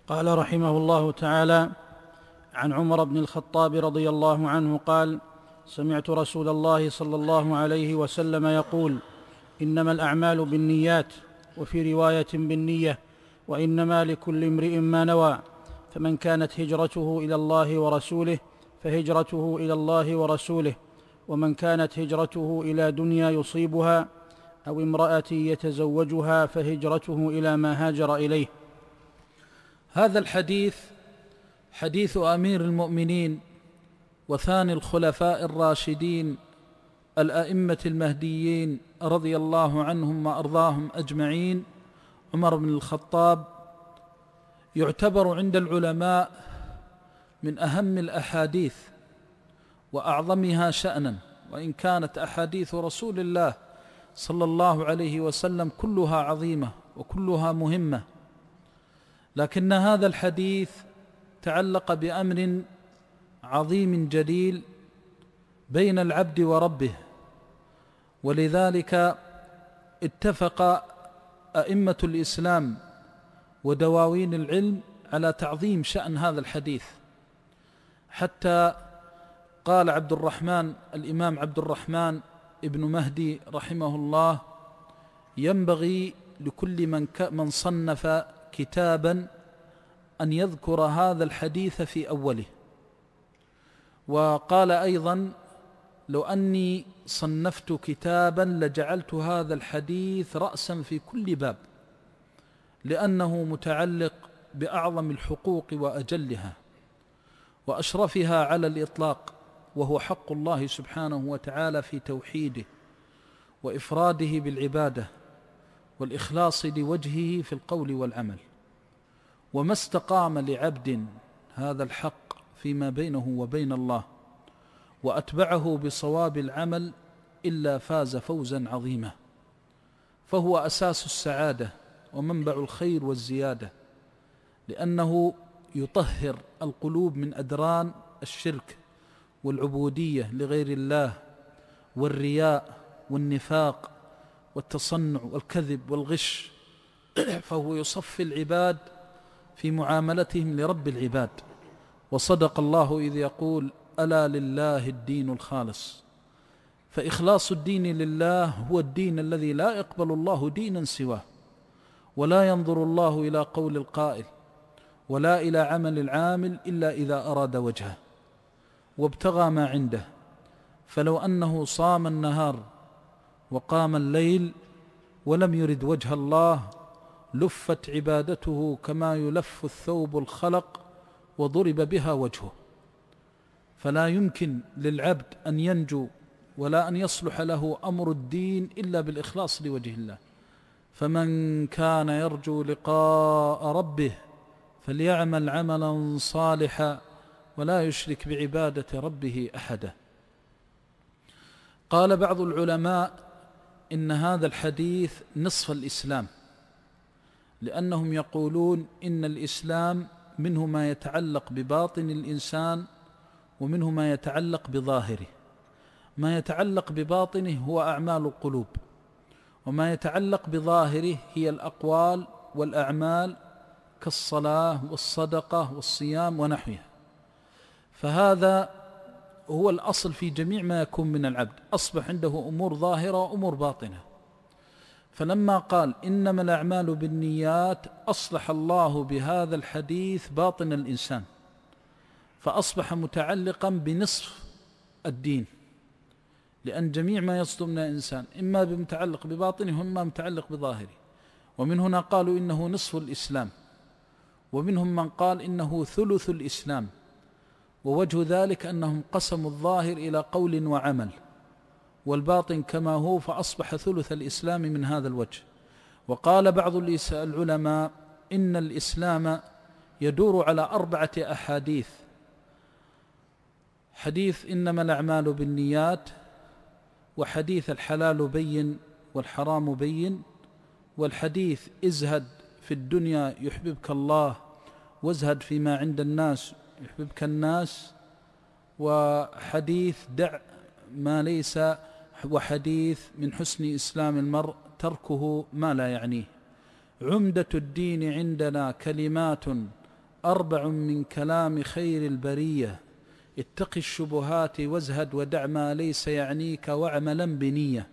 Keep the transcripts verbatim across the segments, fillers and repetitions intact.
قال رحمه الله تعالى: عن عمر بن الخطاب رضي الله عنه قال: سمعت رسول الله صلى الله عليه وسلم يقول: إنما الأعمال بالنيات، وفي رواية بالنية، وإنما لكل امرئ ما نوى، فمن كانت هجرته إلى الله ورسوله فهجرته إلى الله ورسوله، ومن كانت هجرته إلى دنيا يصيبها أو امرأة يتزوجها فهجرته إلى ما هاجر إليه. هذا الحديث حديث أمير المؤمنين وثاني الخلفاء الراشدين الأئمة المهديين رضي الله عنهم وأرضاهم أجمعين، عمر بن الخطاب، يعتبر عند العلماء من أهم الأحاديث وأعظمها شأنا، وإن كانت أحاديث رسول الله صلى الله عليه وسلم كلها عظيمة وكلها مهمة، لكن هذا الحديث تعلق بأمر عظيم جليل بين العبد وربه، ولذلك اتفق أئمة الإسلام ودواوين العلم على تعظيم شأن هذا الحديث، حتى قال عبد الرحمن الإمام عبد الرحمن ابن مهدي رحمه الله: ينبغي لكل من من صنف كتابا أن يذكر هذا الحديث في أوله. وقال أيضا: لو أني صنفت كتابا لجعلت هذا الحديث رأسا في كل باب، لأنه متعلق بأعظم الحقوق وأجلها وأشرفها على الإطلاق، وهو حق الله سبحانه وتعالى في توحيده وإفراده بالعبادة والإخلاص لوجهه في القول والعمل. وما استقام لعبد هذا الحق فيما بينه وبين الله وأتبعه بصواب العمل إلا فاز فوزا عظيما، فهو أساس السعادة ومنبع الخير والزيادة، لأنه يطهر القلوب من أدران الشرك والعبودية لغير الله والرياء والنفاق والتصنع والكذب والغش، فهو يصفي العباد في معاملتهم لرب العباد. وصدق الله إذ يقول: ألا لله الدين الخالص. فإخلاص الدين لله هو الدين الذي لا يقبل الله دينا سواه، ولا ينظر الله إلى قول القائل ولا إلى عمل العامل إلا إذا أراد وجهه وابتغى ما عنده. فلو أنه صام النهار وقام الليل ولم يرد وجه الله لفت عبادته كما يلف الثوب الخلق وضرب بها وجهه. فلا يمكن للعبد أن ينجو ولا أن يصلح له أمر الدين إلا بالإخلاص لوجه الله. فمن كان يرجو لقاء ربه فليعمل عملا صالحا ولا يشرك بعبادة ربه أحدا. قال بعض العلماء إن هذا الحديث نصف الإسلام، لأنهم يقولون إن الإسلام منه ما يتعلق بباطن الإنسان ومنه ما يتعلق بظاهره. ما يتعلق بباطنه هو أعمال القلوب، وما يتعلق بظاهره هي الأقوال والأعمال كالصلاة والصدقة والصيام ونحوها. فهذا هو الأصل في جميع ما يكون من العبد، أصبح عنده أمور ظاهرة وأمور باطنة. فلما قال إنما الأعمال بالنيات أصلح الله بهذا الحديث باطن الإنسان، فأصبح متعلقا بنصف الدين، لأن جميع ما يصدر من الإنسان إما بمتعلق بباطنه وإما متعلق بظاهره. ومن هنا قالوا إنه نصف الإسلام، ومنهم من قال إنه ثلث الإسلام، ووجه ذلك أنهم قسموا الظاهر إلى قول وعمل والباطن كما هو، فأصبح ثلث الإسلام من هذا الوجه. وقال بعض العلماء إن الإسلام يدور على أربعة أحاديث: حديث إنما الأعمال بالنيات، وحديث الحلال بين والحرام بين، والحديث ازهد في الدنيا يحببك الله وازهد فيما عند الناس يحببك الناس، وحديث دع ما ليس، وحديث من حسن إسلام المرء تركه ما لا يعنيه. عمدة الدين عندنا كلمات أربع من كلام خير البرية، اتق الشبهات وازهد ودع ما ليس يعنيك واعملا بنية.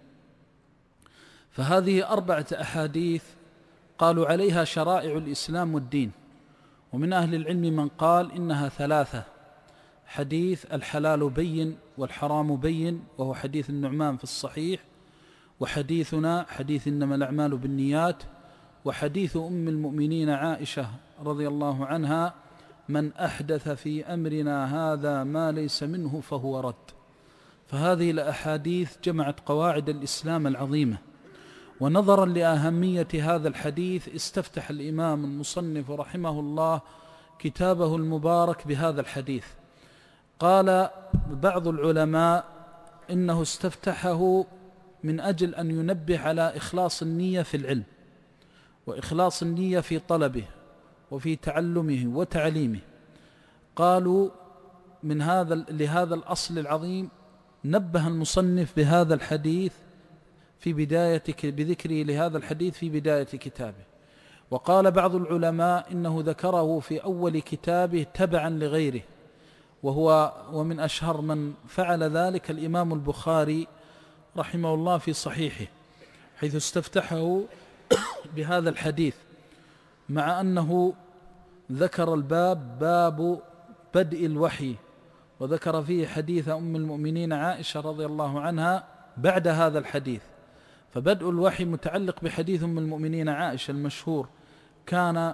فهذه أربعة أحاديث قالوا عليها شرائع الإسلام والدين، ومن أهل العلم من قال إنها ثلاثة: حديث الحلال بين والحرام بين، وهو حديث النعمان في الصحيح، وحديثنا حديث إنما الأعمال بالنيات، وحديث أم المؤمنين عائشة رضي الله عنها: من أحدث في أمرنا هذا ما ليس منه فهو رد. فهذه الأحاديث جمعت قواعد الإسلام العظيمة. ونظرا لأهمية هذا الحديث استفتح الإمام المصنف رحمه الله كتابه المبارك بهذا الحديث. قال بعض العلماء إنه استفتحه من أجل أن ينبه على إخلاص النية في العلم، وإخلاص النية في طلبه وفي تعلمه وتعليمه. قالوا من هذا لهذا الأصل العظيم نبه المصنف بهذا الحديث في بداية بذكره لهذا الحديث في بداية كتابه. وقال بعض العلماء إنه ذكره في أول كتابه تبعا لغيره، وهو ومن أشهر من فعل ذلك الإمام البخاري رحمه الله في صحيحه، حيث استفتحه بهذا الحديث، مع أنه ذكر الباب باب بدء الوحي، وذكر فيه حديث أم المؤمنين عائشة رضي الله عنها بعد هذا الحديث. فبدء الوحي متعلق بحديث أم المؤمنين عائشة المشهور: كان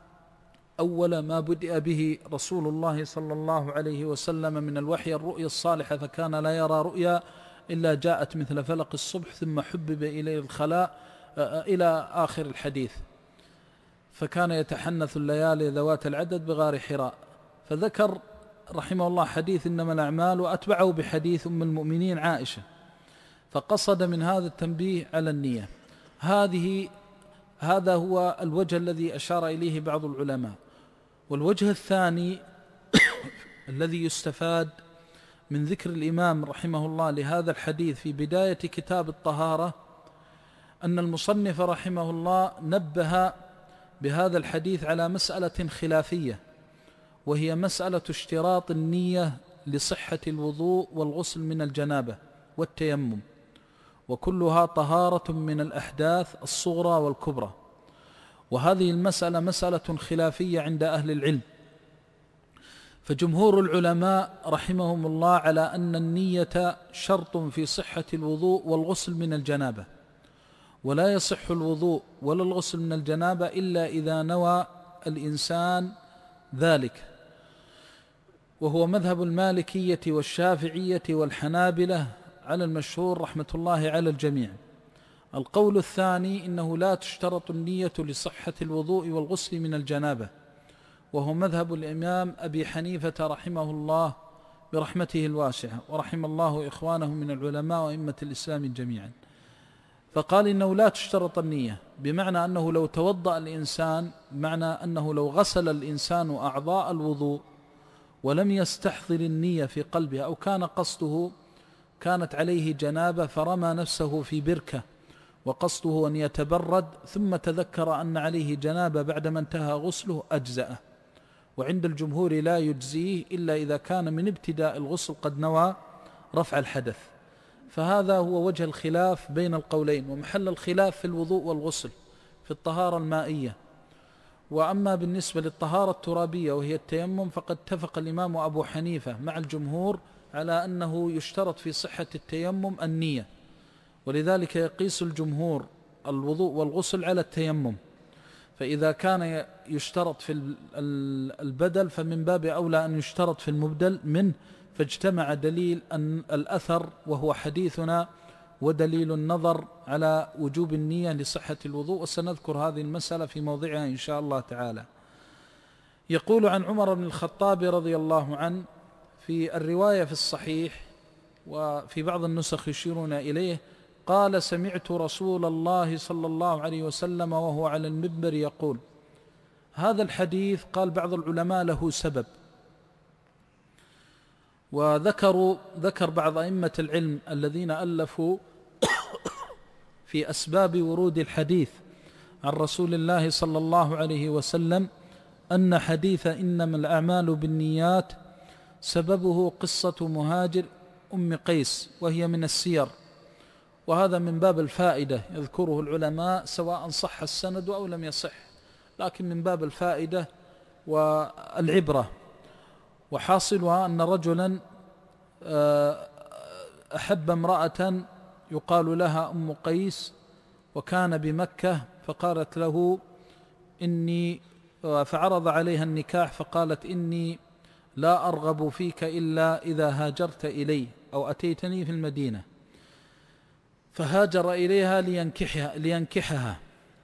أول ما بدأ به رسول الله صلى الله عليه وسلم من الوحي الرؤيا الصالحة، فكان لا يرى رؤيا إلا جاءت مثل فلق الصبح ثم حبب إليه الخلاء إلى آخر الحديث. فكان يتحنث الليالي ذوات العدد بغار حراء. فذكر رحمه الله حديث إنما الأعمال، وأتبعه بحديث أم المؤمنين عائشة، فقصد من هذا التنبيه على النية. هذه هذا هو الوجه الذي أشار إليه بعض العلماء. والوجه الثاني الذي يستفاد من ذكر الإمام رحمه الله لهذا الحديث في بداية كتاب الطهارة أن المصنف رحمه الله نبه بهذا الحديث على مسألة خلافية، وهي مسألة اشتراط النية لصحة الوضوء والغسل من الجنابة والتيمم، وكلها طهارة من الأحداث الصغرى والكبرى. وهذه المسألة مسألة خلافية عند أهل العلم، فجمهور العلماء رحمهم الله على أن النية شرط في صحة الوضوء والغسل من الجنابة، ولا يصح الوضوء ولا الغسل من الجنابة إلا إذا نوى الإنسان ذلك، وهو مذهب المالكية والشافعية والحنابلة على المشهور رحمة الله على الجميع. القول الثاني إنه لا تشترط النية لصحة الوضوء والغسل من الجنابة، وهو مذهب الإمام أبي حنيفة رحمه الله برحمته الواسعة، ورحم الله إخوانه من العلماء وأئمة الإسلام جميعا. فقال إنه لا تشترط النية، بمعنى أنه لو توضأ الإنسان، معنى أنه لو غسل الإنسان أعضاء الوضوء ولم يستحضر النية في قلبه، أو كان قصده كانت عليه جنابة فرمى نفسه في بركة وقصده أن يتبرد، ثم تذكر أن عليه جنابة بعدما انتهى غسله، أجزأه. وعند الجمهور لا يجزيه إلا إذا كان من ابتداء الغسل قد نوى رفع الحدث. فهذا هو وجه الخلاف بين القولين، ومحل الخلاف في الوضوء والغسل في الطهارة المائية. وأما بالنسبة للطهارة الترابية وهي التيمم، فقد اتفق الإمام أبو حنيفة مع الجمهور على أنه يشترط في صحة التيمم النية، ولذلك يقيس الجمهور الوضوء والغسل على التيمم. فإذا كان يشترط في البدل فمن باب أولى أن يشترط في المبدل منه، فاجتمع دليل أن الأثر وهو حديثنا ودليل النظر على وجوب النية لصحة الوضوء، وسنذكر هذه المسألة في موضعها إن شاء الله تعالى. يقول عن عمر بن الخطاب رضي الله عنه في الرواية في الصحيح، وفي بعض النسخ يشيرون إليه، قال: سمعت رسول الله صلى الله عليه وسلم وهو على المنبر يقول. هذا الحديث قال بعض العلماء له سبب، وذكروا ذكر بعض أئمة العلم الذين ألفوا في أسباب ورود الحديث عن رسول الله صلى الله عليه وسلم أن حديث إنما الأعمال بالنيات سببه قصة مهاجر أم قيس، وهي من السير، وهذا من باب الفائدة يذكره العلماء سواء صح السند أو لم يصح، لكن من باب الفائدة والعبرة. وحاصلها أن رجلا أحب امرأة يقال لها أم قيس، وكان بمكة، فقالت له إني، فعرض عليها النكاح، فقالت إني لا أرغب فيك إلا إذا هاجرت إلي أو أتيتني في المدينة، فهاجر إليها لينكحها, لينكحها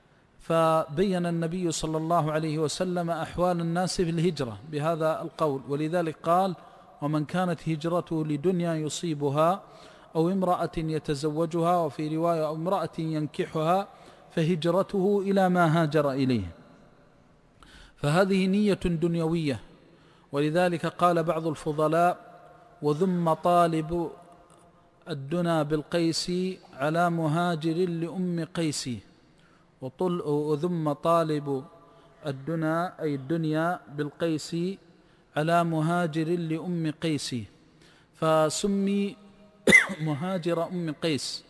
فبين النبي صلى الله عليه وسلم أحوال الناس في الهجرة بهذا القول، ولذلك قال: ومن كانت هجرته لدنيا يصيبها أو امرأة يتزوجها، وفي رواية أو امرأة ينكحها، فهجرته إلى ما هاجر إليه. فهذه نية دنيوية، ولذلك قال بعض الفضلاء: وذم طالب الدنا بالقيس على مهاجر لأم قيس. وذم طالب الدنا أي الدنيا بالقيس على مهاجر لأم قيس، فسمي مهاجر أم قيس.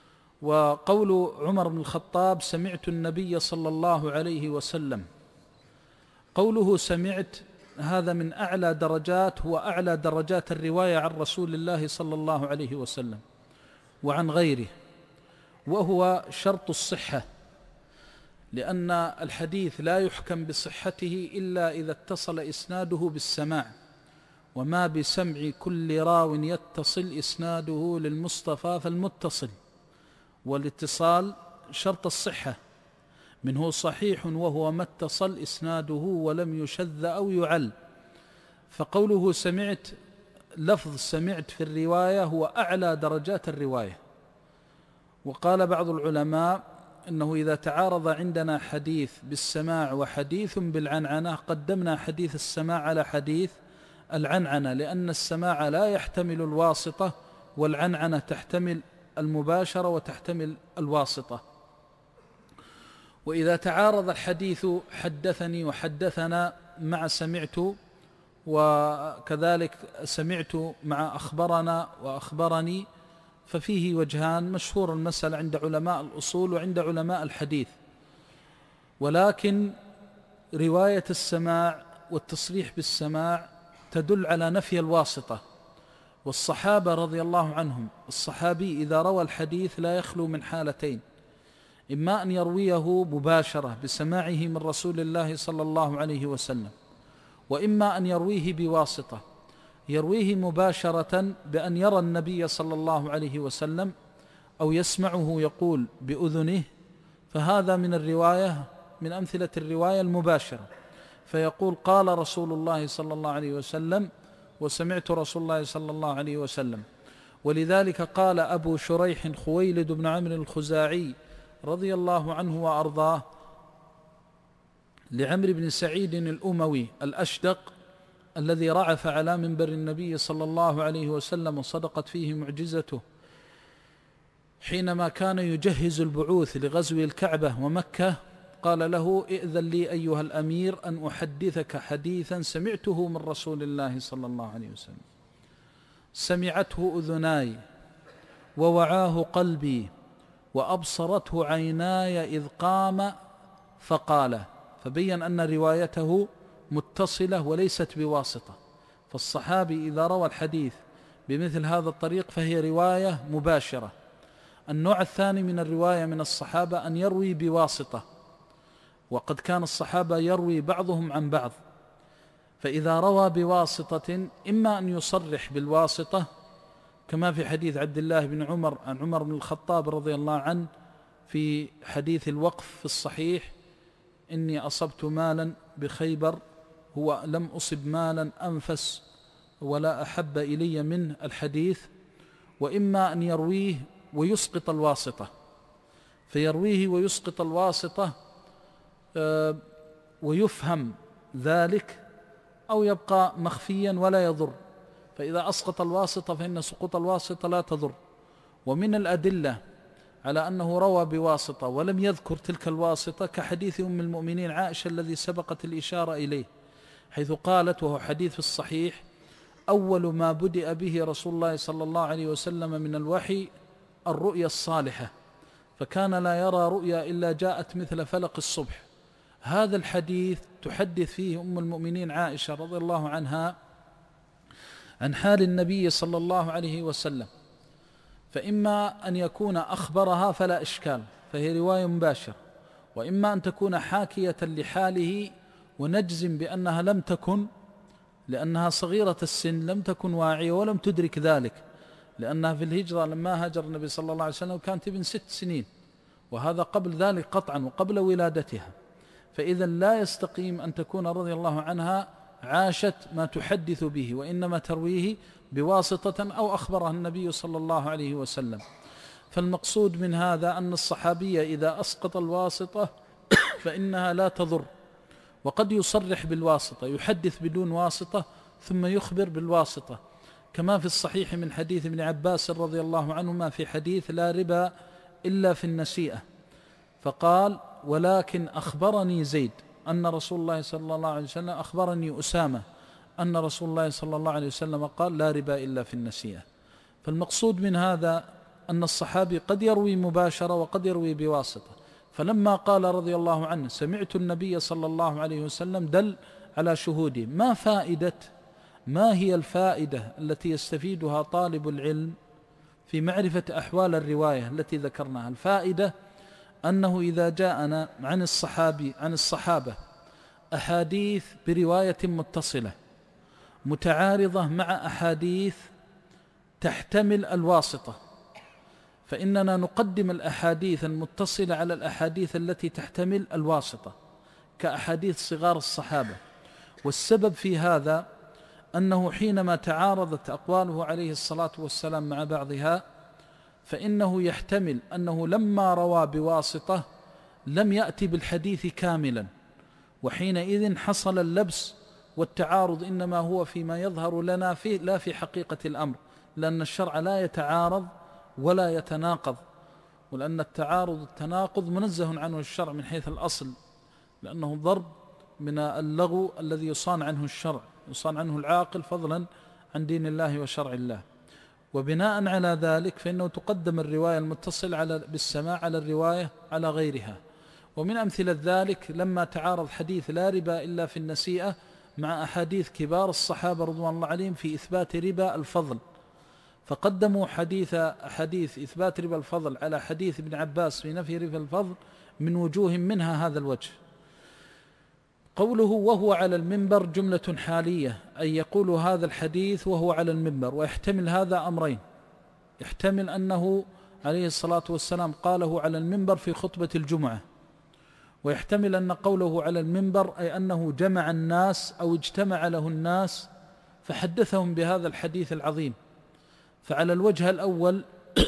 وقول عمر بن الخطاب: سمعت النبي صلى الله عليه وسلم، قوله سمعت هذا من أعلى درجات، هو أعلى درجات الرواية عن رسول الله صلى الله عليه وسلم وعن غيره، وهو شرط الصحة، لأن الحديث لا يحكم بصحته إلا إذا اتصل إسناده بالسماع، وما بسمع كل راو يتصل إسناده للمصطفى فالمتصل، والاتصال شرط الصحة، منه صحيح وهو ما اتصل إسناده ولم يشذ أو يعل. فقوله سمعت، لفظ سمعت في الرواية هو أعلى درجات الرواية. وقال بعض العلماء إنه إذا تعارض عندنا حديث بالسماع وحديث بالعنعنة قدمنا حديث السماع على حديث العنعنة، لأن السماع لا يحتمل الواسطة، والعنعنة تحتمل المباشرة وتحتمل الواسطة. وإذا تعارض الحديث حدثني وحدثنا مع سمعت، وكذلك سمعت مع أخبرنا وأخبرني، ففيه وجهان، مشهور المسألة عند علماء الأصول وعند علماء الحديث. ولكن رواية السماع والتصريح بالسماع تدل على نفي الواسطة. والصحابة رضي الله عنهم، الصحابي إذا روى الحديث لا يخلو من حالتين: إما أن يرويه مباشرة بسماعه من رسول الله صلى الله عليه وسلم، وإما أن يرويه بواسطة، يرويه مباشرة بأن يرى النبي صلى الله عليه وسلم أو يسمعه يقول بأذنه، فهذا من الرواية، من أمثلة الرواية المباشرة، فيقول: قال رسول الله صلى الله عليه وسلم، وسمعت رسول الله صلى الله عليه وسلم. ولذلك قال أبو شريح خويلد بن عمرو الخزاعي رضي الله عنه وأرضاه لعمرو بن سعيد الأموي الأشدق الذي رعف على منبر النبي صلى الله عليه وسلم وصدقت فيه معجزته، حينما كان يجهز البعوث لغزو الكعبة ومكة، قال له: ائذن لي أيها الأمير أن أحدثك حديثا سمعته من رسول الله صلى الله عليه وسلم، سمعته أذناي ووعاه قلبي وأبصرته عيناي إذ قام فقال. فبين أن روايته متصلة وليست بواسطة. فالصحابي إذا روى الحديث بمثل هذا الطريق فهي رواية مباشرة. النوع الثاني من الرواية من الصحابة أن يروي بواسطة، وقد كان الصحابة يروي بعضهم عن بعض، فإذا روى بواسطة إما أن يصرح بالواسطة كما في حديث عبد الله بن عمر عن عمر بن الخطاب رضي الله عنه في حديث الوقف في الصحيح: إني أصبت مالا بخيبر، هو لم أصب مالا أنفس ولا أحب إلي من الحديث. وإما أن يرويه ويسقط الواسطة، فيرويه ويسقط الواسطة ويفهم ذلك، أو يبقى مخفيا ولا يضر. فإذا أسقط الواسطة فإن سقوط الواسطة لا تضر. ومن الأدلة على أنه روى بواسطة ولم يذكر تلك الواسطة كحديث أم المؤمنين عائشة الذي سبقت الإشارة إليه، حيث قالت وهو حديث في الصحيح: أول ما بدأ به رسول الله صلى الله عليه وسلم من الوحي الرؤيا الصالحة، فكان لا يرى رؤيا إلا جاءت مثل فلق الصبح. هذا الحديث تحدث فيه أم المؤمنين عائشة رضي الله عنها عن حال النبي صلى الله عليه وسلم، فإما أن يكون أخبرها فلا إشكال فهي رواية مباشرة، وإما أن تكون حاكية لحاله ونجزم بأنها لم تكن، لأنها صغيرة السن لم تكن واعية ولم تدرك ذلك، لأنها في الهجرة لما هاجر النبي صلى الله عليه وسلم كانت ابن ست سنين، وهذا قبل ذلك قطعا وقبل ولادتها، فإذا لا يستقيم أن تكون رضي الله عنها عاشت ما تحدث به، وإنما ترويه بواسطة أو أخبرها النبي صلى الله عليه وسلم. فالمقصود من هذا أن الصحابي إذا أسقط الواسطة فإنها لا تضر، وقد يصرح بالواسطة، يحدث بدون واسطة ثم يخبر بالواسطة، كما في الصحيح من حديث ابن عباس رضي الله عنهما في حديث لا ربا إلا في النسيئة، فقال: ولكن أخبرني زيد أن رسول الله صلى الله عليه وسلم أخبرني أسامة أن رسول الله صلى الله عليه وسلم قال: لا ربا إلا في النسيئة. فالمقصود من هذا أن الصحابي قد يروي مباشرة وقد يروي بواسطة، فلما قال رضي الله عنه: سمعت النبي صلى الله عليه وسلم، دل على شهوده. ما فائدة ما هي الفائدة التي يستفيدها طالب العلم في معرفة أحوال الرواية التي ذكرناها؟ الفائدة أنه إذا جاءنا عن الصحابي عن الصحابة أحاديث برواية متصلة متعارضة مع أحاديث تحتمل الواسطة، فإننا نقدم الأحاديث المتصلة على الأحاديث التي تحتمل الواسطة كأحاديث صغار الصحابة. والسبب في هذا أنه حينما تعارضت أقواله عليه الصلاة والسلام مع بعضها، فإنه يحتمل أنه لما روى بواسطة لم يأتي بالحديث كاملا، وحينئذ حصل اللبس والتعارض إنما هو فيما يظهر لنا فيه لا في حقيقة الأمر، لأن الشرع لا يتعارض ولا يتناقض، ولأن التعارض والتناقض منزه عنه الشرع من حيث الأصل، لأنه ضرب من اللغو الذي يصان عنه الشرع، يصان عنه العاقل فضلا عن دين الله وشرع الله. وبناء على ذلك فإنه تقدم الرواية المتصلة على بالسماع على الرواية على غيرها. ومن أمثلة ذلك لما تعارض حديث لا ربا إلا في النسيئة مع أحاديث كبار الصحابة رضوان الله عليهم في إثبات ربا الفضل، فقدموا حديث حديث إثبات ربا الفضل على حديث ابن عباس في نفي ربا الفضل من وجوه، منها هذا الوجه. قوله وهو على المنبر جملة حالية، أي يقول هذا الحديث وهو على المنبر، ويحتمل هذا أمرين: يحتمل أنه عليه الصلاة والسلام قاله على المنبر في خطبة الجمعة، ويحتمل أن قوله على المنبر أي أنه جمع الناس أو اجتمع له الناس فحدثهم بهذا الحديث العظيم. فعلى الوجه الأول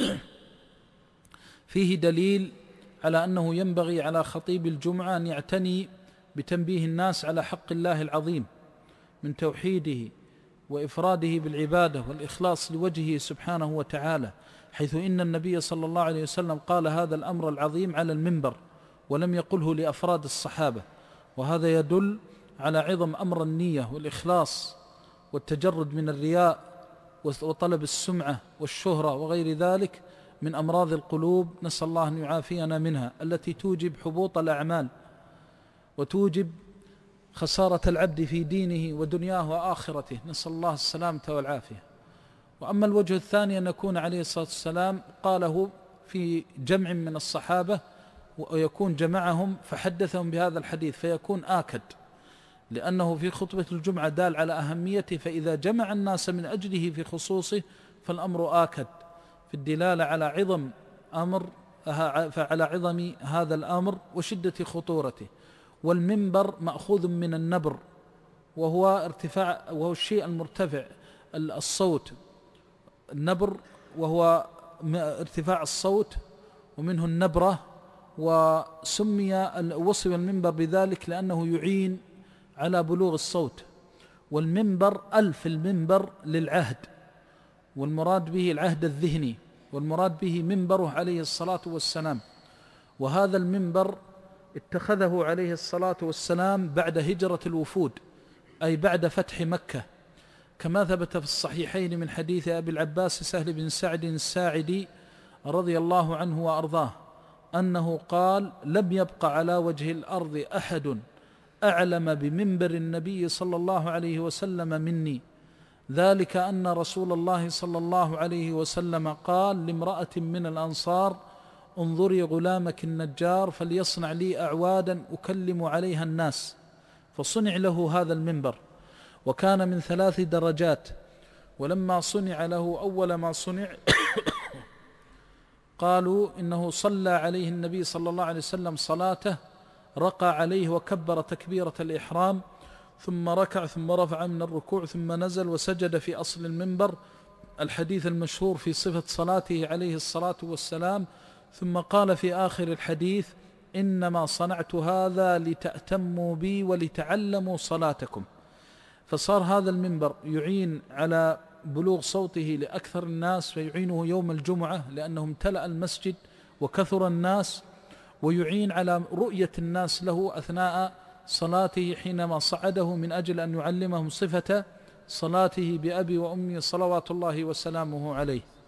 فيه دليل على أنه ينبغي على خطيب الجمعة أن يعتني بتنبيه الناس على حق الله العظيم من توحيده وإفراده بالعبادة والإخلاص لوجهه سبحانه وتعالى، حيث إن النبي صلى الله عليه وسلم قال هذا الأمر العظيم على المنبر ولم يقله لأفراد الصحابة، وهذا يدل على عظم أمر النية والإخلاص والتجرد من الرياء وطلب السمعة والشهرة وغير ذلك من أمراض القلوب، نسأل الله أن يعافينا منها، التي توجب حبوط الأعمال وتوجب خسارة العبد في دينه ودنياه وآخرته، نسأل الله السلامة والعافية. وأما الوجه الثاني أن يكون عليه الصلاة والسلام قاله في جمع من الصحابة ويكون جمعهم فحدثهم بهذا الحديث فيكون آكد، لأنه في خطبة الجمعة دال على أهميته، فإذا جمع الناس من أجله في خصوصه فالأمر آكد في الدلالة على عظم أمر فعلى عظم هذا الأمر وشدة خطورته. والمنبر مأخوذ من النبر، وهو ارتفاع وهو الشيء المرتفع الصوت، النبر وهو ارتفاع الصوت ومنه النبرة، وسمي وصف المنبر بذلك لأنه يعين على بلوغ الصوت. والمنبر ألف المنبر للعهد، والمراد به العهد الذهني، والمراد به منبره عليه الصلاة والسلام. وهذا المنبر اتخذه عليه الصلاة والسلام بعد هجرة الوفود، أي بعد فتح مكة، كما ثبت في الصحيحين من حديث أبي العباس سهل بن سعد الساعدي رضي الله عنه وأرضاه أنه قال: لم يبق على وجه الأرض أحد أعلم بمنبر النبي صلى الله عليه وسلم مني، ذلك أن رسول الله صلى الله عليه وسلم قال لامرأة من الأنصار: انظري غلامك النجار فليصنع لي أعوادا أكلم عليها الناس، فصنع له هذا المنبر، وكان من ثلاث درجات. ولما صنع له أول ما صنع قالوا إنه صلى عليه النبي صلى الله عليه وسلم صلاته، رقى عليه وكبر تكبيرة الإحرام، ثم ركع ثم رفع من الركوع ثم نزل وسجد في أصل المنبر، الحديث المشهور في صفة صلاته عليه الصلاة والسلام. ثم قال في آخر الحديث: إنما صنعت هذا لتأتموا بي ولتعلموا صلاتكم. فصار هذا المنبر يعين على بلوغ صوته لأكثر الناس، فيعينه يوم الجمعة لأنه امتلأ المسجد وكثر الناس، ويعين على رؤية الناس له أثناء صلاته حينما صعده من أجل أن يعلمهم صفة صلاته بأبي وأمي صلوات الله وسلامه عليه.